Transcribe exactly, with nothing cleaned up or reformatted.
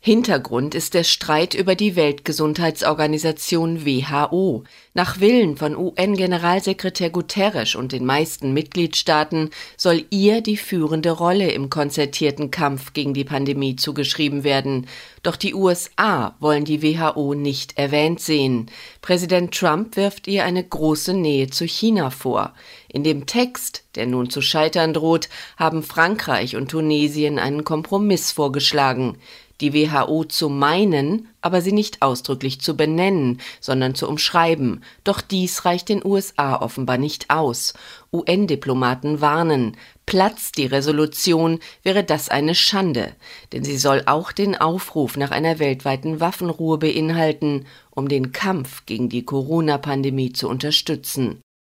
Hintergrund ist der Streit über die Weltgesundheitsorganisation W H O. Nach Willen von U N-Generalsekretär Guterres und den meisten Mitgliedstaaten soll ihr die führende Rolle im konzertierten Kampf gegen die Pandemie zugeschrieben werden. Doch die U S A wollen die W H O nicht erwähnt sehen. Präsident Trump wirft ihr eine große Nähe zu China vor. In dem Text, der nun zu scheitern droht, haben Frankreich und Tunesien einen Kompromiss vorgeschlagen. Die W H O zu meinen, aber sie nicht ausdrücklich zu benennen, sondern zu umschreiben. Doch dies reicht den U S A offenbar nicht aus. U N-Diplomaten warnen, platzt die Resolution, wäre das eine Schande. Denn sie soll auch den Aufruf nach einer weltweiten Waffenruhe beinhalten, um den Kampf gegen die Corona-Pandemie zu unterstützen.